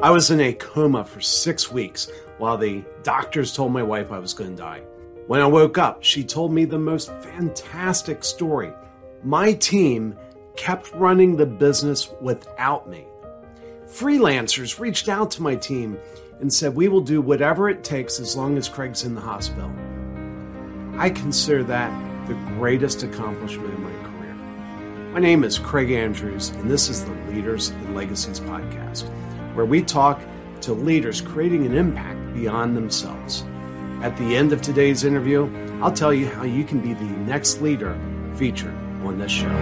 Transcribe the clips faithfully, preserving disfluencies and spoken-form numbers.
I was in a coma for six weeks while the doctors told my wife I was going to die. When I woke up, she told me the most fantastic story. My team kept running the business without me. Freelancers reached out to my team and said, we will do whatever it takes as long as Craig's in the hospital. I consider that the greatest accomplishment in my career. My name is Craig Andrews, and this is the Leaders and Legacies podcast, where we talk to leaders creating an impact beyond themselves. At the end of today's interview, I'll tell you how you can be the next leader featured on this show.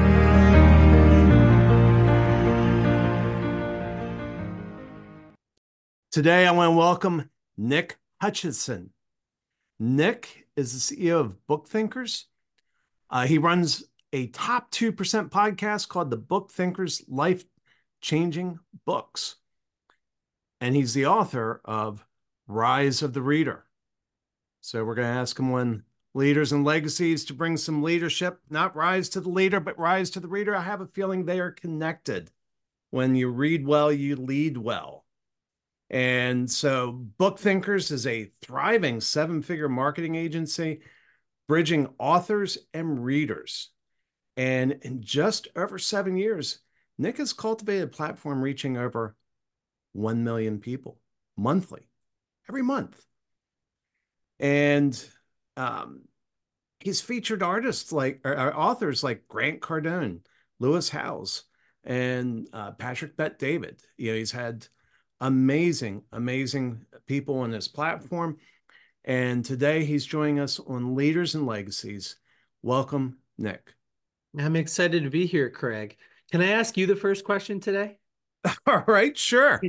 Today, I want to welcome Nick Hutchison. Nick is the C E O of Book Thinkers. Uh, he runs a top two percent podcast called the Book Thinkers Life Changing Books. And he's the author of Rise of the Reader. So we're going to ask him on Leaders and Legacies to bring some leadership, not rise to the leader, but rise to the reader. I have a feeling they are connected. When you read well, you lead well. And so Book Thinkers is a thriving seven-figure marketing agency, bridging authors and readers. And in just over seven years, Nick has cultivated a platform reaching over one million people monthly, every month. And um, he's featured artists like, or authors like Grant Cardone, Lewis Howes, and uh, Patrick Bet-David. You know, he's had amazing, amazing people on this platform. And today he's joining us on Leaders and Legacies. Welcome, Nick. I'm excited to be here, Craig. Can I ask you the first question today? All right, sure.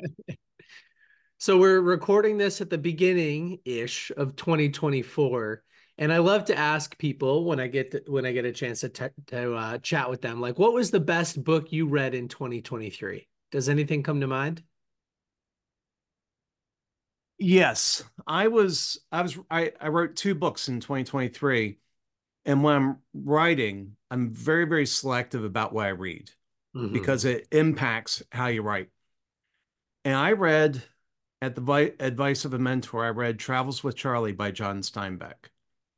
So we're recording this at the beginning-ish of twenty twenty-four, and I love to ask people when I get to, when I get a chance to, te- to uh, chat with them, like, what was the best book you read in twenty twenty-three? Does anything come to mind? Yes, I was. I was. I, I wrote two books in twenty twenty-three, and when I'm writing, I'm very, very selective about what I read mm-hmm. because it impacts how you write. And I read, at the vi- advice of a mentor, I read Travels with Charlie by John Steinbeck.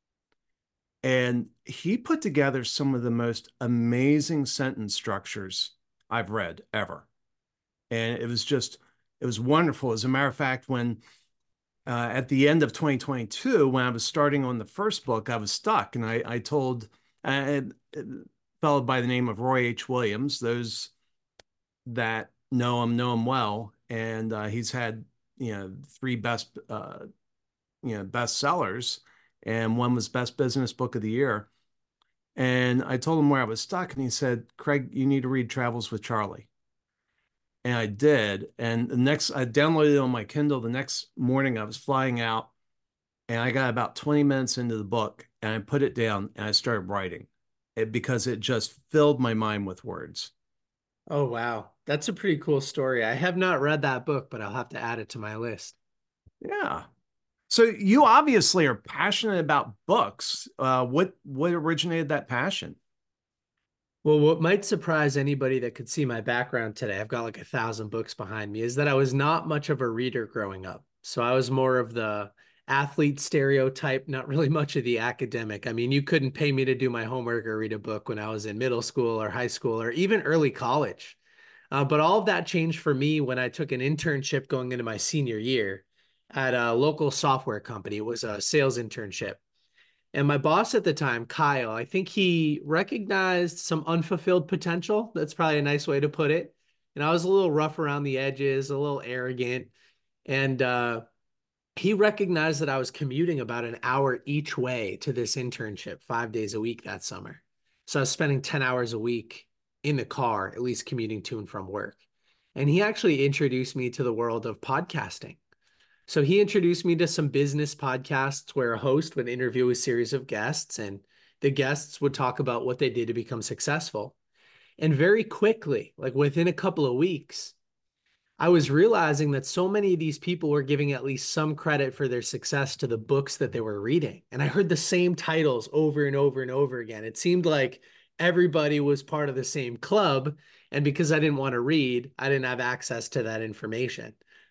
And he put together some of the most amazing sentence structures I've read ever. And it was just, it was wonderful. As a matter of fact, when uh, at the end of twenty twenty-two, when I was starting on the first book, I was stuck. And I, I told a fellow by the name of Roy H. Williams, those that know him, know him well. And uh, he's had, you know, three best, uh, you know, bestsellers, and one was Best Business Book of the Year. And I told him where I was stuck, and he said, Craig, you need to read Travels with Charlie. And I did. And the next, I downloaded it on my Kindle. The next morning I was flying out, and I got about twenty minutes into the book, and I put it down and I started writing it because it just filled my mind with words. Oh, wow. That's a pretty cool story. I have not read that book, but I'll have to add it to my list. Yeah. So you obviously are passionate about books. Uh, what, what originated that passion? Well, what might surprise anybody that could see my background today, I've got like a thousand books behind me, is that I was not much of a reader growing up. So I was more of the athlete stereotype, not really much of the academic. I mean, you couldn't pay me to do my homework or read a book when I was in middle school or high school or even early college. Uh, but all of that changed for me when I took an internship going into my senior year at a local software company. It was a sales internship. And my boss at the time, Kyle, I think he recognized some unfulfilled potential. That's probably a nice way to put it. And I was a little rough around the edges, a little arrogant. And uh, he recognized that I was commuting about an hour each way to this internship five days a week that summer. So I was spending ten hours a week in the car, at least commuting to and from work. And he actually introduced me to the world of podcasting. So he introduced me to some business podcasts where a host would interview a series of guests, and the guests would talk about what they did to become successful. And very quickly, like within a couple of weeks, I was realizing that so many of these people were giving at least some credit for their success to the books that they were reading. And I heard the same titles over and over and over again. It seemed like everybody was part of the same club. And because I didn't want to read, I didn't have access to that information.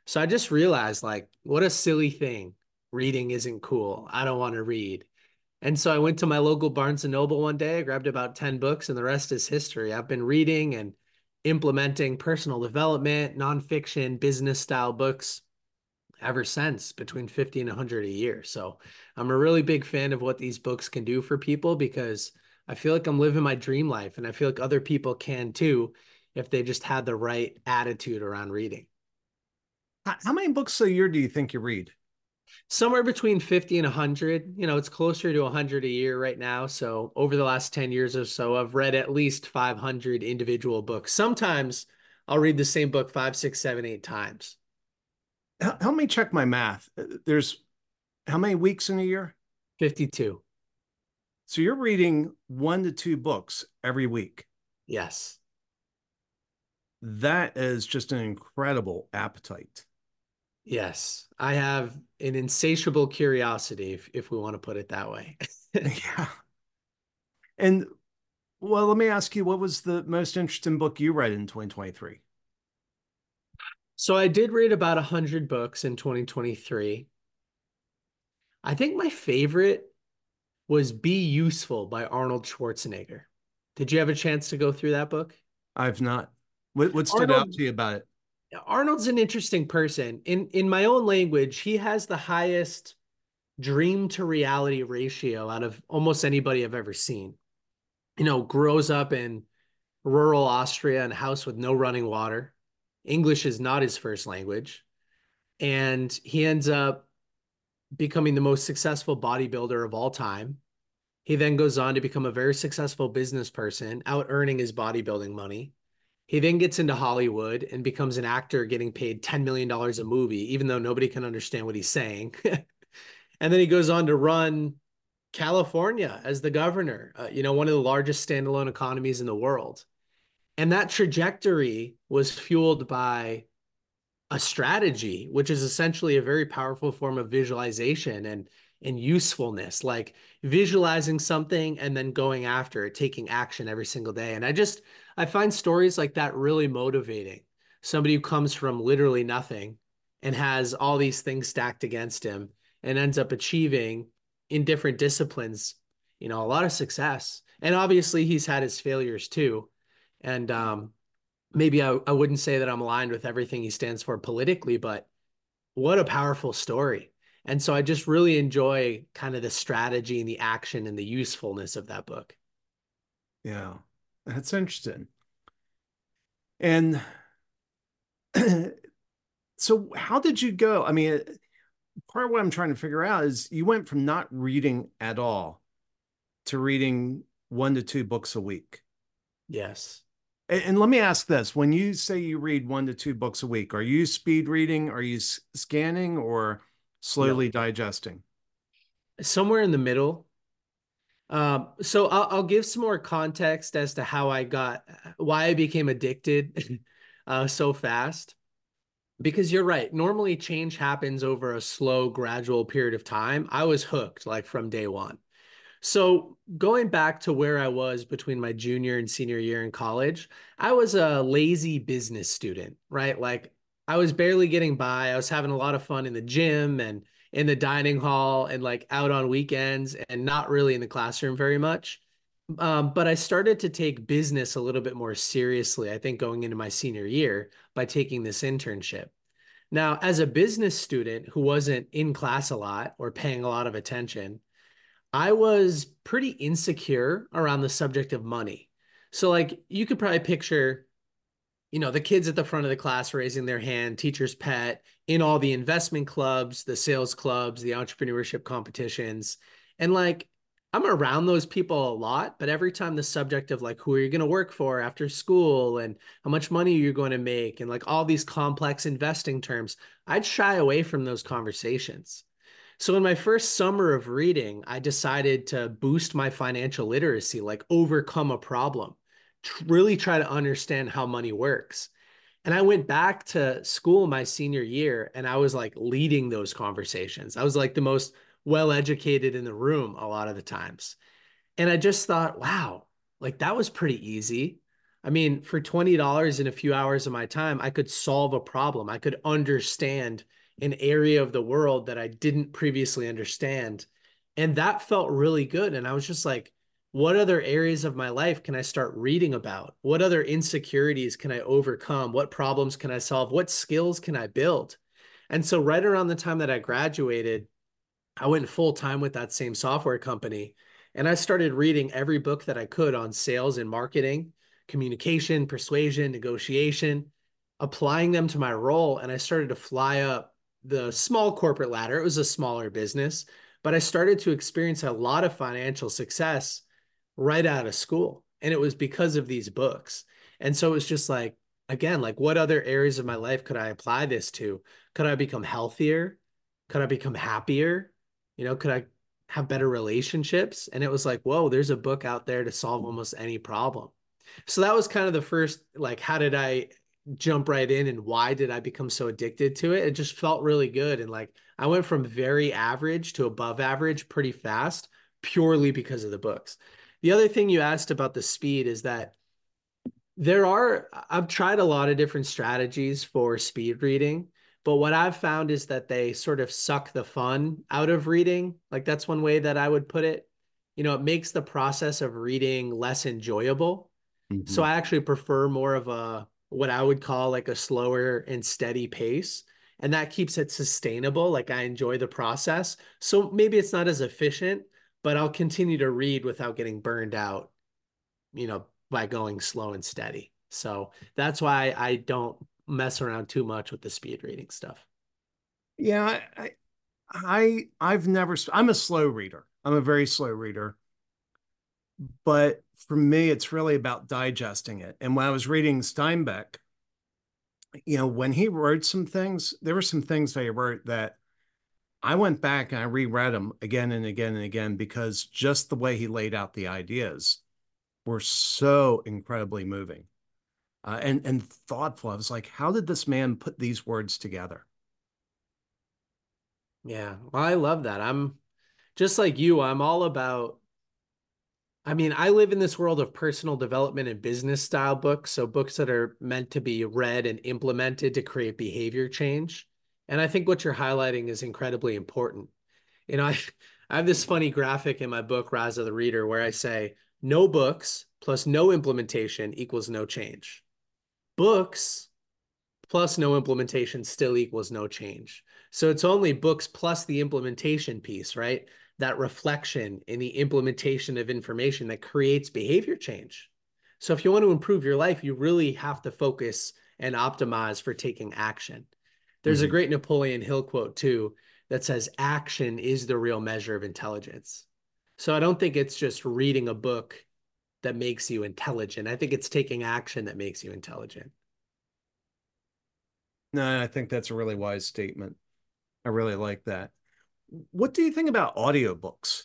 So I just realized, like, what a silly thing. Reading isn't cool. I don't want to read. And so I went to my local Barnes and Noble one day, I grabbed about ten books, and the rest is history. I've been reading and implementing personal development, nonfiction, business style books ever since, between fifty and one hundred a year. So I'm a really big fan of what these books can do for people, because I feel like I'm living my dream life, and I feel like other people can too if they just had the right attitude around reading. How many books a year do you think you read? Somewhere between fifty and one hundred. You know, it's closer to one hundred a year right now. So over the last ten years or so, I've read at least five hundred individual books. Sometimes I'll read the same book five, six, seven, eight times. Help me check my math. There's how many weeks in a year? fifty-two. So you're reading one to two books every week. Yes. That is just an incredible appetite. Yes. I have an insatiable curiosity, if, if we want to put it that way. Yeah. And well, let me ask you, what was the most interesting book you read in twenty twenty-three? So I did read about one hundred books in twenty twenty-three. I think my favorite was Be Useful by Arnold Schwarzenegger. Did you have a chance to go through that book? I've not. What, what stood out Arnold to you about it? Arnold's an interesting person. In in my own language, he has the highest dream to reality ratio out of almost anybody I've ever seen. You know, grows up in rural Austria in a house with no running water. English is not his first language. And he ends up becoming the most successful bodybuilder of all time. He then goes on to become a very successful business person, out earning his bodybuilding money. He then gets into Hollywood and becomes an actor getting paid ten million dollars a movie, even though nobody can understand what he's saying. And then he goes on to run California as the governor, uh, you know, one of the largest standalone economies in the world. And that trajectory was fueled by a strategy, which is essentially a very powerful form of visualization and and usefulness, like visualizing something and then going after it, taking action every single day. And I just I find stories like that really motivating. Somebody who comes from literally nothing and has all these things stacked against him and ends up achieving in different disciplines, you know, a lot of success. And obviously he's had his failures too. And um maybe I, I wouldn't say that I'm aligned with everything he stands for politically, but what a powerful story. And so I just really enjoy kind of the strategy and the action and the usefulness of that book. Yeah, that's interesting. And so how did you go? I mean, part of what I'm trying to figure out is you went from not reading at all to reading one to two books a week. Yes. And, and let me ask this, when you say you read one to two books a week, are you speed reading? Are you s- scanning or slowly No. digesting? Somewhere in the middle. Um, so I'll, I'll give some more context as to how I got, why I became addicted uh, so fast. Because you're right. Normally, change happens over a slow, gradual period of time. I was hooked like from day one. So going back to where I was between my junior and senior year in college, I was a lazy business student, right? Like I was barely getting by. I was having a lot of fun in the gym and in the dining hall and like out on weekends and not really in the classroom very much. Um, but I started to take business a little bit more seriously, I think, going into my senior year by taking this internship. Now, as a business student who wasn't in class a lot or paying a lot of attention, I was pretty insecure around the subject of money. So, like, you could probably picture, you know, the kids at the front of the class raising their hand, teacher's pet, in all the investment clubs, the sales clubs, the entrepreneurship competitions. And like, I'm around those people a lot, but every time the subject of like, who are you going to work for after school and how much money you're going to make and like all these complex investing terms, I'd shy away from those conversations. So in my first summer of reading, I decided to boost my financial literacy, like overcome a problem, tr- really try to understand how money works. And I went back to school my senior year and I was like leading those conversations. I was like the most well educated in the room a lot of the times. And I just thought, wow, like that was pretty easy. I mean, for twenty dollars in a few hours of my time, I could solve a problem. I could understand an area of the world that I didn't previously understand. And that felt really good. And I was just like, what other areas of my life can I start reading about? What other insecurities can I overcome? What problems can I solve? What skills can I build? And so, right around the time that I graduated, I went full time with that same software company. And I started reading every book that I could on sales and marketing, communication, persuasion, negotiation, applying them to my role. And I started to fly up the small corporate ladder. It was a smaller business, but I started to experience a lot of financial success right out of school. And it was because of these books. And so it was just like, again, like what other areas of my life could I apply this to? Could I become healthier? Could I become happier? You know, could I have better relationships? And it was like, whoa, there's a book out there to solve almost any problem. So that was kind of the first, like, how did I jump right in and why did I become so addicted to it? It just felt really good. And like, I went from very average to above average pretty fast, purely because of the books. The other thing you asked about the speed is that there are, I've tried a lot of different strategies for speed reading, but what I've found is that they sort of suck the fun out of reading. Like that's one way that I would put it. You know, it makes the process of reading less enjoyable. So Mm-hmm. I actually prefer more of a, what I would call like a slower and steady pace. And that keeps it sustainable. Like I enjoy the process. So maybe it's not as efficient, but I'll continue to read without getting burned out, you know, by going slow and steady. So that's why I don't mess around too much with the speed reading stuff. Yeah, I, I I've never I'm a slow reader. I'm a very slow reader. But for me, it's really about digesting it. And when I was reading Steinbeck, you know, when he wrote some things, there were some things that he wrote that I went back and I reread them again and again and again because just the way he laid out the ideas were so incredibly moving uh, and and thoughtful. I was like, how did this man put these words together? Yeah, well, I love that. I'm just like you, I'm all about, I mean, I live in this world of personal development and business style books. So books that are meant to be read and implemented to create behavior change. And I think what you're highlighting is incredibly important. You know, I, I have this funny graphic in my book, Rise of the Reader, where I say no books plus no implementation equals no change. Books plus no implementation still equals no change. So it's only books plus the implementation piece, right? That reflection in the implementation of information that creates behavior change. So if you want to improve your life, you really have to focus and optimize for taking action. There's a Mm-hmm. great Napoleon Hill quote too that says action is the real measure of intelligence. So I don't think it's just reading a book that makes you intelligent. I think it's taking action that makes you intelligent. No, I think that's a really wise statement. I really like that. What do you think about audiobooks?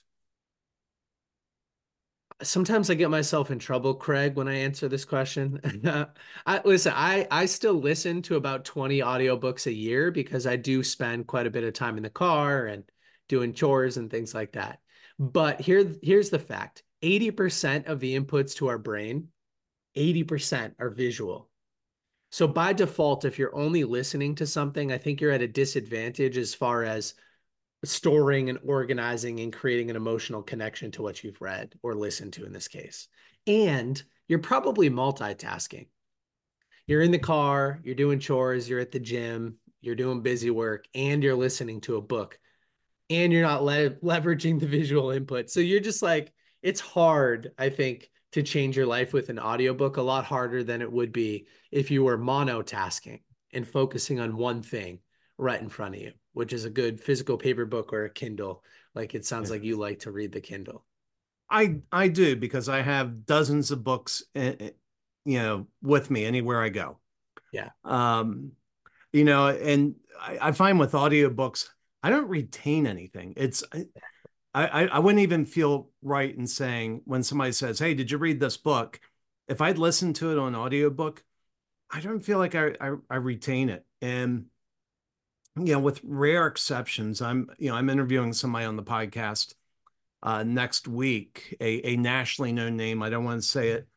Sometimes I get myself in trouble, Craig, when I answer this question. I listen, I I still listen to about twenty audiobooks a year because I do spend quite a bit of time in the car and doing chores and things like that. But here here's the fact. eighty percent of the inputs to our brain, eighty percent are visual. So by default, if you're only listening to something, I think you're at a disadvantage as far as storing and organizing and creating an emotional connection to what you've read or listened to in this case. And you're probably multitasking. You're in the car, you're doing chores, you're at the gym, you're doing busy work, and you're listening to a book, and you're not le- leveraging the visual input. So you're just like, it's hard, I think, to change your life with an audiobook, a lot harder than it would be if you were monotasking and focusing on one thing right in front of you, which is a good physical paper book or a Kindle. Like it sounds Yeah. like you like to read the Kindle. I I do because I have dozens of books, eh, eh, you know, with me anywhere I go. Yeah. Um, you know, and I, I find with audiobooks, I don't retain anything. It's I, I I wouldn't even feel right in saying when somebody says, "Hey, did you read this book?" If I'd listened to it on audiobook, I don't feel like I I, I retain it. And you know, with rare exceptions, I'm you know I'm interviewing somebody on the podcast uh, next week, a a nationally known name. I don't want to say it,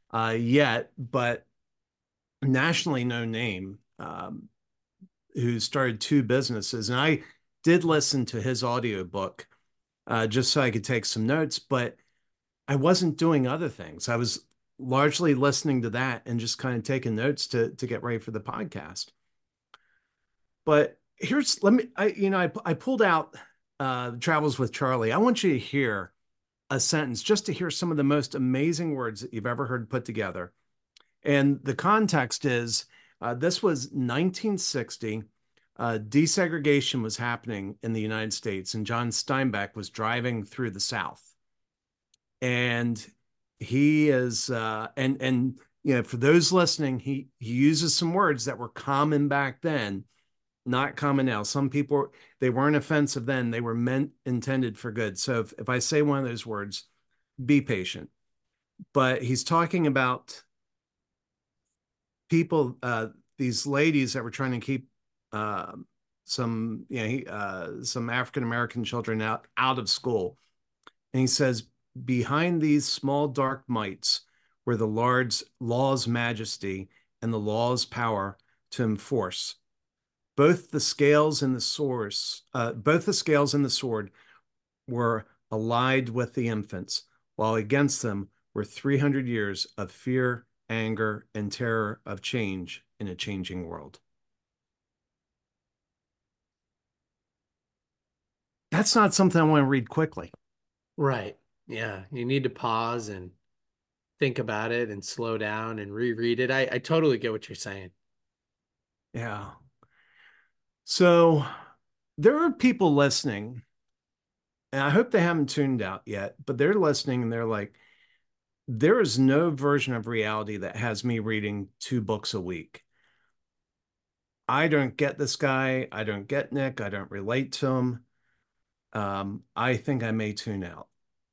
uh, yet, but nationally known name, um, who started two businesses. And I did listen to his audiobook uh, just so I could take some notes, but I wasn't doing other things. I was largely listening to that and just kind of taking notes to to get ready for the podcast. But here's let me I you know I I pulled out uh Travels with Charlie. I want you to hear a sentence just to hear some of the most amazing words that you've ever heard put together. And the context is uh, this was nineteen sixty. Uh, desegregation was happening in the United States, and John Steinbeck was driving through the South. And he is, uh, and and you know, for those listening, he he uses some words that were common back then, not common now. Some people, they weren't offensive then; they were meant intended for good. So if if I say one of those words, be patient. But he's talking about people, uh, these ladies that were trying to keep uh, some, you know, uh, some African American children out out of school, and he says, behind these small dark mites were the large law's majesty and the law's power to enforce. Both the scales and the source, uh, both the scales and the sword were allied with the infants, while against them were three hundred years of fear, anger, and terror of change in a changing world. That's not something I want to read quickly. Right. Yeah. You need to pause and think about it and slow down and reread it. I, I totally get what you're saying. Yeah. So there are people listening, and I hope they haven't tuned out yet, but they're listening and they're like, there is no version of reality that has me reading two books a week. I don't get this guy. I don't get Nick. I don't relate to him. Um, I think I may tune out.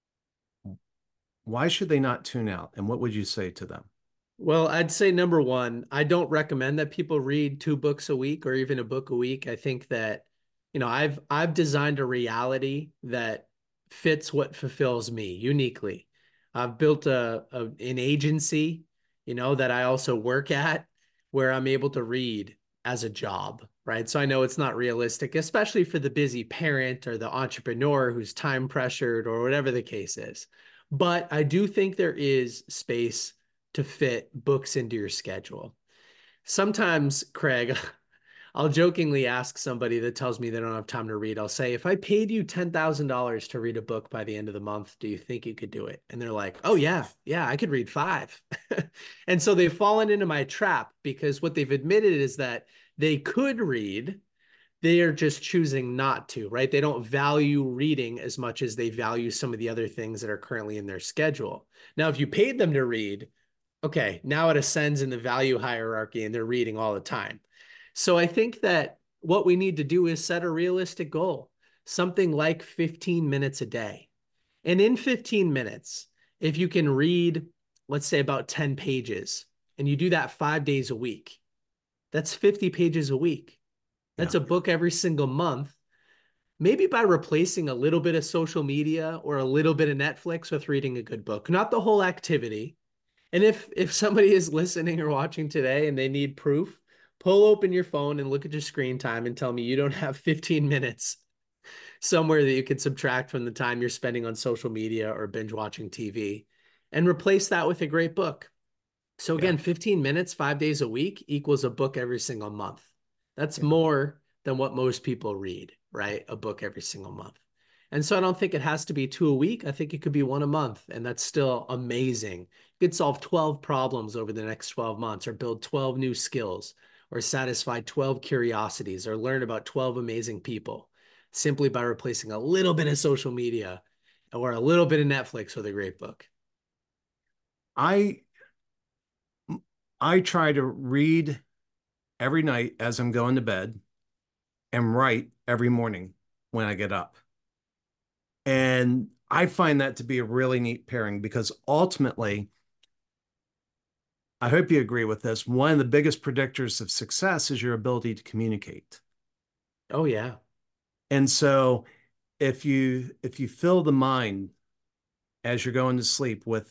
Why should they not tune out? And what would you say to them? Well, I'd say number one, I don't recommend that people read two books a week or even a book a week. I think that, you know, I've I've designed a reality that fits what fulfills me uniquely. I've built a, a an agency, you know, that I also work at where I'm able to read as a job, right? So I know it's not realistic, especially for the busy parent or the entrepreneur who's time pressured or whatever the case is. But I do think there is space to fit books into your schedule. Sometimes, Craig, I'll jokingly ask somebody that tells me they don't have time to read. I'll say, if I paid you ten thousand dollars to read a book by the end of the month, do you think you could do it? And they're like, oh, yeah, yeah, I could read five. And so they've fallen into my trap because what they've admitted is that they could read. They are just choosing not to, right? They don't value reading as much as they value some of the other things that are currently in their schedule. Now, if you paid them to read, okay, now it ascends in the value hierarchy and they're reading all the time. So I think that what we need to do is set a realistic goal, something like fifteen minutes a day. And in fifteen minutes, if you can read, let's say about ten pages, and you do that five days a week, that's fifty pages a week. Yeah. That's a book every single month. Maybe by replacing a little bit of social media or a little bit of Netflix with reading a good book, not the whole activity. And if if somebody is listening or watching today and they need proof, pull open your phone and look at your screen time and tell me you don't have fifteen minutes somewhere that you can subtract from the time you're spending on social media or binge watching T V and replace that with a great book. So Yeah. again, fifteen minutes, five days a week equals a book every single month. That's Yeah. more than what most people read, right? A book every single month. And so I don't think it has to be two a week. I think it could be one a month. And that's still amazing. You could solve twelve problems over the next twelve months or build twelve new skills or satisfy twelve curiosities or learn about twelve amazing people simply by replacing a little bit of social media or a little bit of Netflix with a great book. I I try to read every night as I'm going to bed and write every morning when I get up. And I find that to be a really neat pairing because ultimately, I hope you agree with this. One of the biggest predictors of success is your ability to communicate. Oh, yeah. And so if you if you fill the mind as you're going to sleep with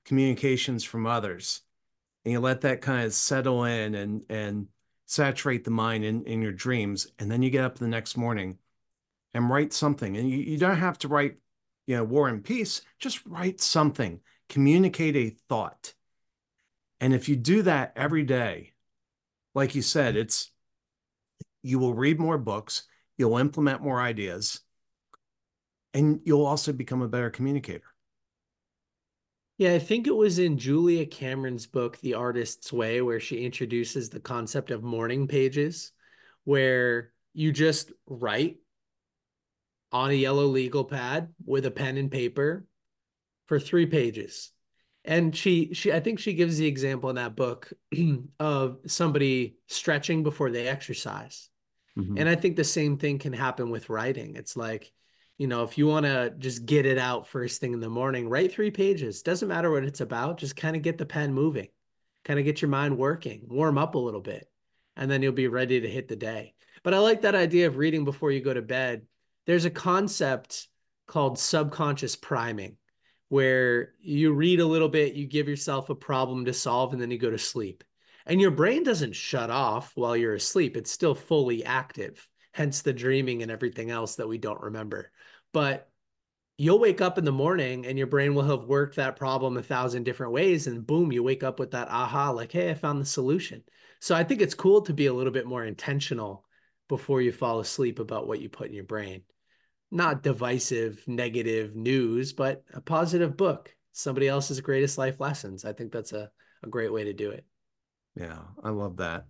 communications from others, and you let that kind of settle in and and saturate the mind in, in your dreams, and then you get up the next morning and write something. And you, you don't have to write, you know, War and Peace, just write something, communicate a thought. And if you do that every day, like you said, it's you will read more books, you'll implement more ideas, and you'll also become a better communicator. Yeah, I think it was in Julia Cameron's book, The Artist's Way, where she introduces the concept of morning pages, where you just write on a yellow legal pad with a pen and paper for three pages. And she she I think she gives the example in that book of somebody stretching before they exercise. Mm-hmm. And I think the same thing can happen with writing. It's like, you know, if you want to just get it out first thing in the morning, write three pages. Doesn't matter what it's about. Just kind of get the pen moving, kind of get your mind working, warm up a little bit, and then you'll be ready to hit the day. But I like that idea of reading before you go to bed. There's a concept called subconscious priming, where you read a little bit, you give yourself a problem to solve, and then you go to sleep. And your brain doesn't shut off while you're asleep. It's still fully active, hence the dreaming and everything else that we don't remember. But you'll wake up in the morning and your brain will have worked that problem a thousand different ways. And boom, you wake up with that aha, like, hey, I found the solution. So I think it's cool to be a little bit more intentional before you fall asleep about what you put in your brain. Not divisive, negative news, but a positive book. Somebody else's greatest life lessons. I think that's a, a great way to do it. Yeah, I love that.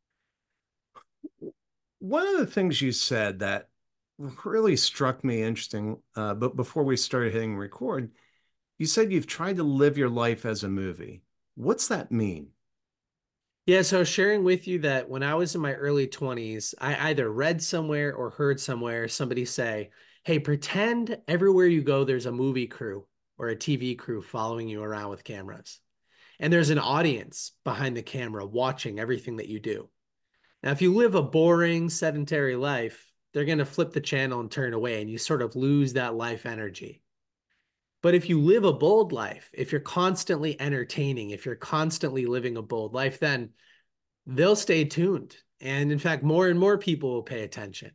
One of the things you said that really struck me interesting, uh, but before we started hitting record, you said you've tried to live your life as a movie. What's that mean? Yeah, so I was sharing with you that when I was in my early twenties, I either read somewhere or heard somewhere somebody say, hey, pretend everywhere you go, there's a movie crew or a T V crew following you around with cameras. And there's an audience behind the camera watching everything that you do. Now, if you live a boring, sedentary life, they're going to flip the channel and turn away, and you sort of lose that life energy. But if you live a bold life, if you're constantly entertaining, if you're constantly living a bold life, then they'll stay tuned. And in fact, more and more people will pay attention.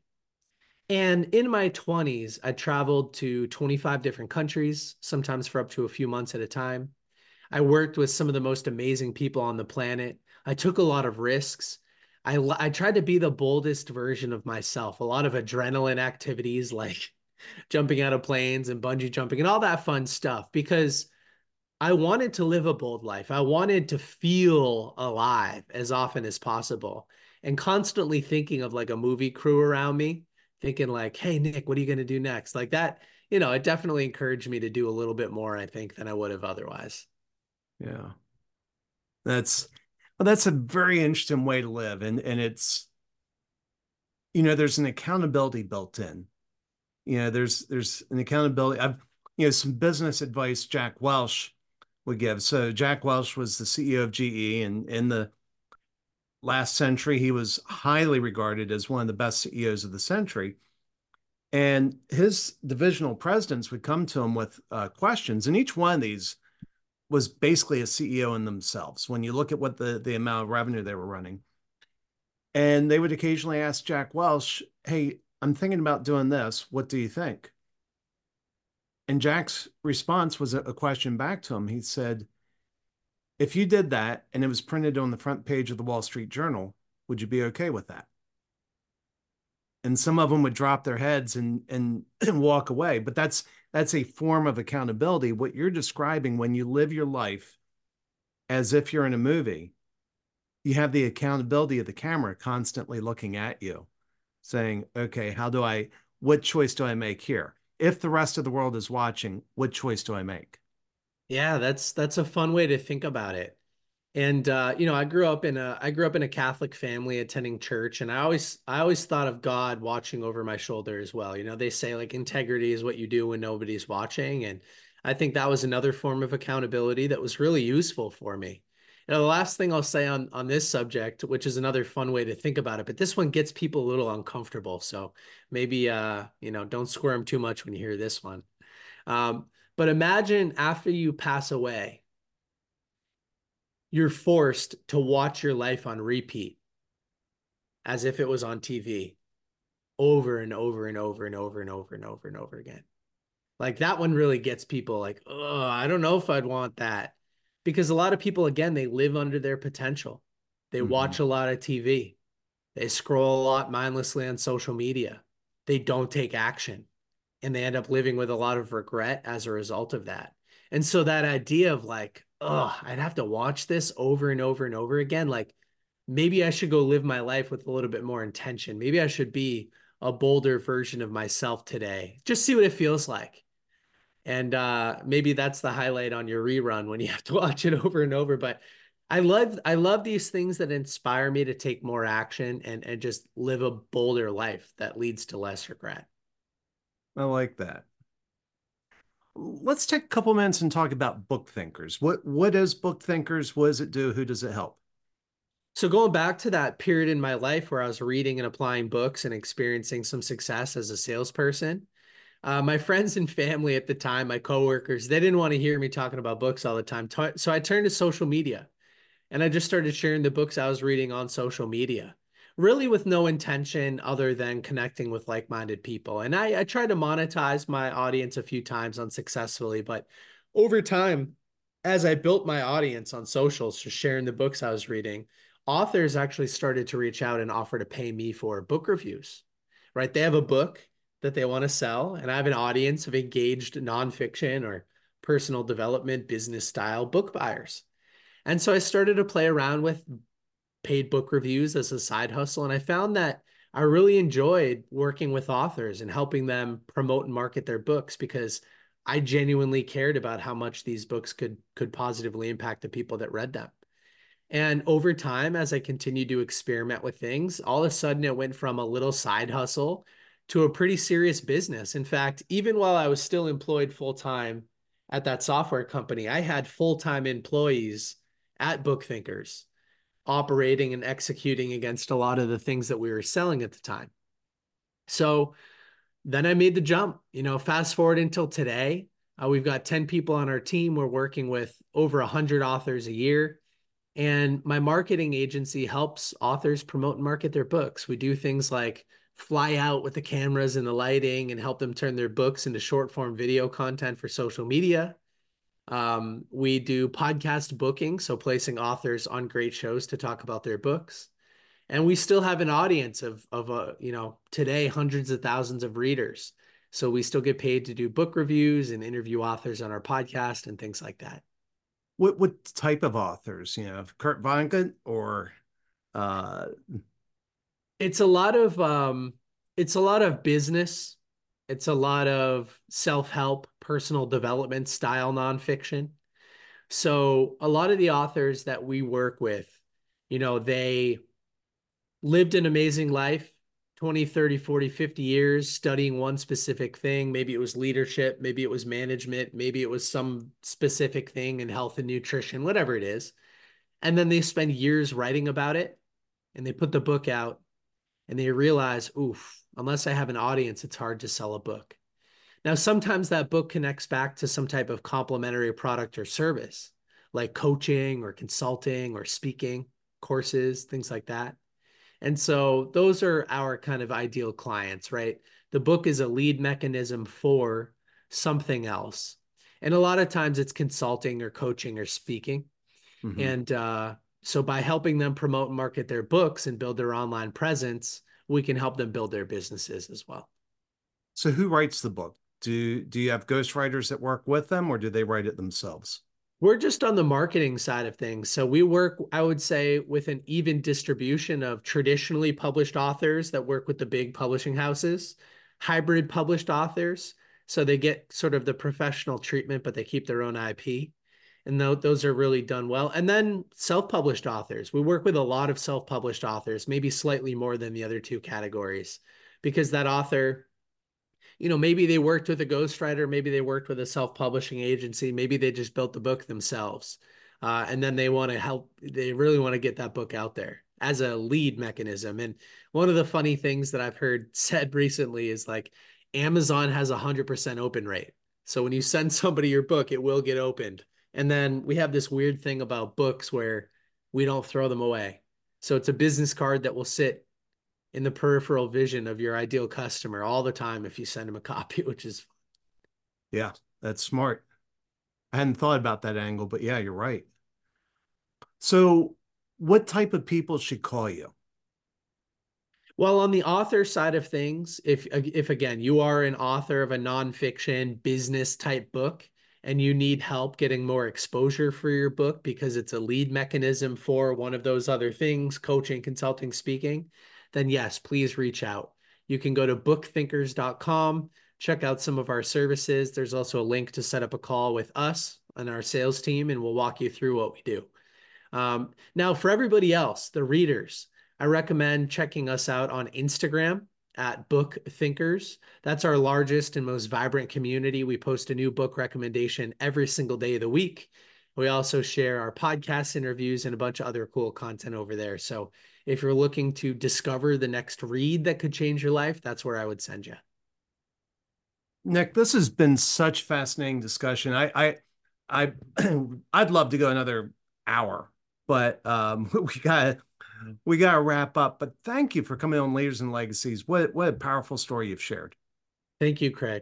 And in my twenties, I traveled to twenty-five different countries, sometimes for up to a few months at a time. I worked with some of the most amazing people on the planet. I took a lot of risks. I, I tried to be the boldest version of myself, a lot of adrenaline activities like jumping out of planes and bungee jumping and all that fun stuff because I wanted to live a bold life. I wanted to feel alive as often as possible and constantly thinking of like a movie crew around me, thinking like, hey, Nick, what are you going to do next? Like that, you know, it definitely encouraged me to do a little bit more, I think, than I would have otherwise. Yeah, that's well, that's a very interesting way to live, and and it's you know there's an accountability built in. You know, there's there's an accountability. I've you know some business advice Jack Welch would give. So Jack Welch was the C E O of G E, and in the last century, he was highly regarded as one of the best C E Os of the century. And his divisional presidents would come to him with uh, questions, and each one of these was basically a C E O in themselves. When you look at what the the amount of revenue they were running, and they would occasionally ask Jack Welch, "Hey, I'm thinking about doing this. What do you think?" And Jack's response was a, a question back to him. He said, if you did that and it was printed on the front page of the Wall Street Journal, would you be okay with that? And some of them would drop their heads and and, and walk away. But that's that's a form of accountability. What you're describing when you live your life as if you're in a movie, you have the accountability of the camera constantly looking at you, saying, okay, how do I, what choice do I make here? If the rest of the world is watching, what choice do I make? Yeah, that's that's a fun way to think about it. And uh, you know, I grew up in a I grew up in a Catholic family attending church, and I always I always thought of God watching over my shoulder as well. You know, they say like integrity is what you do when nobody's watching, and I think that was another form of accountability that was really useful for me. You know, the last thing I'll say on on this subject, which is another fun way to think about it, but this one gets people a little uncomfortable, so maybe uh, you know, don't squirm too much when you hear this one. Um, but imagine after you pass away. you're forced to watch your life on repeat as if it was on T V over and over and over and over and over and over and over again. Like that one really gets people like, oh, I don't know if I'd want that. Because a lot of people, again, they live under their potential. They Mm-hmm. watch a lot of T V. They scroll a lot mindlessly on social media. They don't take action. And they end up living with a lot of regret as a result of that. And so that idea of like, oh, I'd have to watch this over and over and over again. Like maybe I should go live my life with a little bit more intention. Maybe I should be a bolder version of myself today. Just see what it feels like. And uh, maybe that's the highlight on your rerun when you have to watch it over and over. But I love I love these things that inspire me to take more action and and just live a bolder life that leads to less regret. I like that. Let's take a couple minutes and talk about book thinkers. What what is book thinkers? What does it do? Who does it help? So going back to that period in my life where I was reading and applying books and experiencing some success as a salesperson, uh, my friends and family at the time, my coworkers, they didn't want to hear me talking about books all the time. So I turned to social media. And I just started sharing the books I was reading on social media, really with no intention other than connecting with like-minded people. And I, I tried to monetize my audience a few times unsuccessfully, but over time, as I built my audience on socials, just sharing the books I was reading, authors actually started to reach out and offer to pay me for book reviews, right? They have a book that they want to sell, and I have an audience of engaged nonfiction or personal development, business style book buyers. And so I started to play around with paid book reviews as a side hustle. And I found that I really enjoyed working with authors and helping them promote and market their books because I genuinely cared about how much these books could could positively impact the people that read them. And over time, as I continued to experiment with things, all of a sudden it went from a little side hustle to a pretty serious business. In fact, even while I was still employed full time at that software company, I had full time employees at BookThinkers operating and executing against a lot of the things that we were selling at the time. So then I made the jump. You know, fast forward until today, uh, we've got ten people on our team. We're working with over one hundred authors a year. And my marketing agency helps authors promote and market their books. We do things like fly out with the cameras and the lighting and help them turn their books into short form video content for social media. Um, we do podcast booking, so placing authors on great shows to talk about their books. And we still have an audience of, of uh, you know, today, hundreds of thousands of readers. So we still get paid to do book reviews and interview authors on our podcast and things like that. What what type of authors? You know, Kurt Vonnegut or uh It's a lot of um, it's a lot of business. It's a lot of self-help, personal development style nonfiction. So a lot of the authors that we work with, you know, they lived an amazing life, twenty, thirty, forty, fifty years studying one specific thing. Maybe it was leadership, maybe it was management, maybe it was some specific thing in health and nutrition, whatever it is. And then they spend years writing about it and they put the book out and they realize, oof, unless I have an audience, it's hard to sell a book. Now, sometimes that book connects back to some type of complementary product or service, like coaching or consulting or speaking courses, things like that. And so those are our kind of ideal clients, right? The book is a lead mechanism for something else. And a lot of times it's consulting or coaching or speaking. mhm. And uh, so by helping them promote and market their books and build their online presence, we can help them build their businesses as well. So who writes the book? Do do you have ghostwriters that work with them or do they write it themselves? We're just on the marketing side of things. So we work, I would say, with an even distribution of traditionally published authors that work with the big publishing houses, hybrid published authors. So they get sort of the professional treatment, but they keep their own I P. And th- those are really done well. And then self-published authors. We work with a lot of self-published authors, maybe slightly more than the other two categories, because that author, you know, maybe they worked with a ghostwriter, maybe they worked with a self-publishing agency, maybe they just built the book themselves. Uh, and then they want to help, they really want to get that book out there as a lead mechanism. And one of the funny things that I've heard said recently is like Amazon has a one hundred percent open rate. So when you send somebody your book, it will get opened. And then we have this weird thing about books where we don't throw them away. So it's a business card that will sit in the peripheral vision of your ideal customer all the time if you send them a copy, which is fun. Yeah, that's smart. I hadn't thought about that angle, but yeah, you're right. So what type of people should call you? Well, on the author side of things, if if again, you are an author of a nonfiction business type book and you need help getting more exposure for your book because it's a lead mechanism for one of those other things, coaching, consulting, speaking, then yes, please reach out. You can go to book thinkers dot com, check out some of our services. There's also a link to set up a call with us and our sales team, and we'll walk you through what we do. Um, now, for everybody else, the readers, I recommend checking us out on Instagram at Book Thinkers. That's our largest and most vibrant community. We post a new book recommendation every single day of the week. We also share our podcast interviews and a bunch of other cool content over there. So if you're looking to discover the next read that could change your life, that's where I would send you. Nick, this has been such fascinating discussion. I, I, I, I'd love to go another hour, but um, we got we got to wrap up. But thank you for coming on Leaders and Legacies. What what a powerful story you've shared. Thank you, Craig.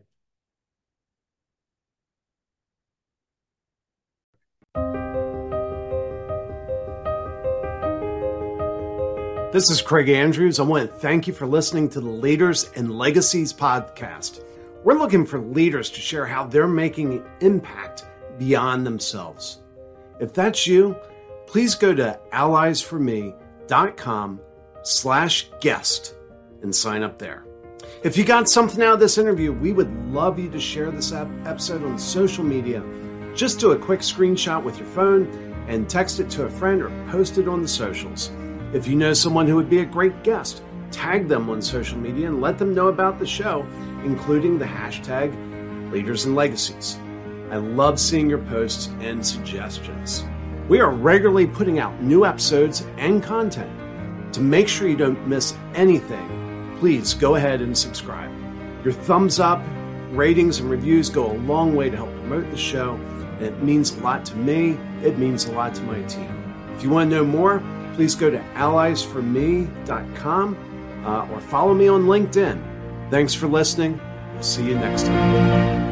This is Craig Andrews. I want to thank you for listening to the Leaders and Legacies podcast. We're looking for leaders to share how they're making an impact beyond themselves. If that's you, please go to allies for me dot com slash guest and sign up there. If you got something out of this interview, we would love you to share this episode on social media. Just do a quick screenshot with your phone and text it to a friend or post it on the socials. If you know someone who would be a great guest, tag them on social media and let them know about the show, including the hashtag Leaders and Legacies. I love seeing your posts and suggestions. We are regularly putting out new episodes and content. To make sure you don't miss anything, please go ahead and subscribe. Your thumbs up, ratings, and reviews go a long way to help promote the show, and it means a lot to me. It means a lot to my team. If you want to know more, please go to allies for me dot com uh, or follow me on LinkedIn. Thanks for listening. We'll see you next time.